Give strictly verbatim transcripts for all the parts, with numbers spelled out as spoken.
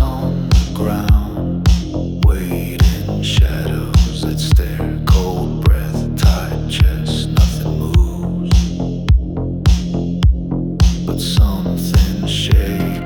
on the ground, waiting shadows that stare, cold breath, tight chest, nothing moves, but something shaking.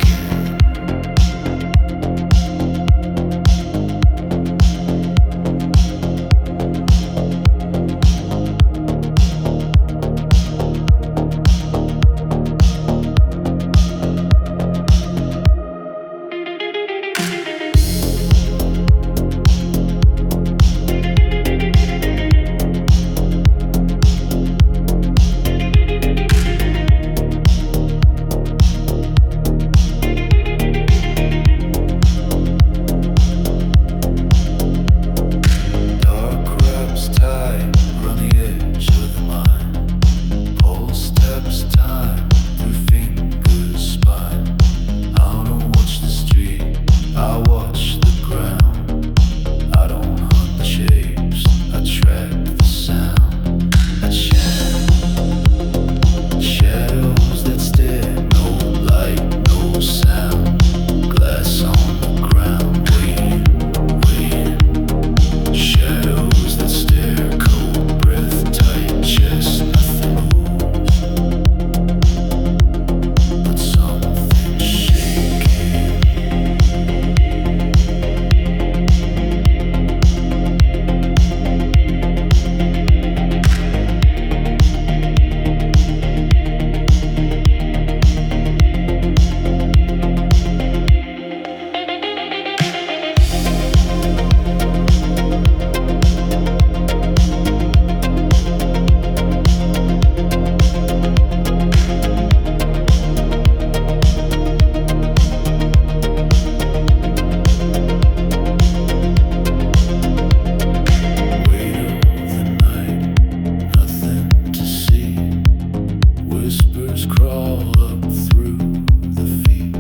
Whispers crawl up through the feet,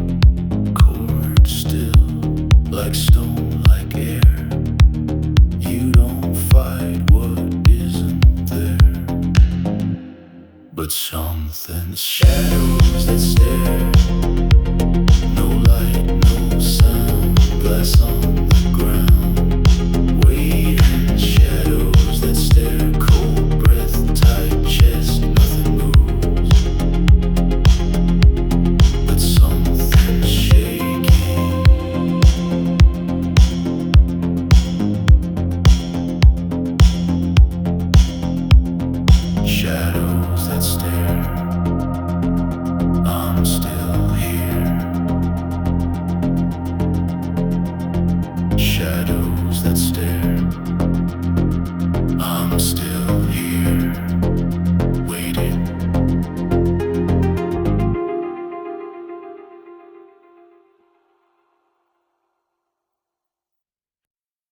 cord still, like stone, like air. You don't fight what isn't there, but something, shadows that stare. No light, no sound, glass on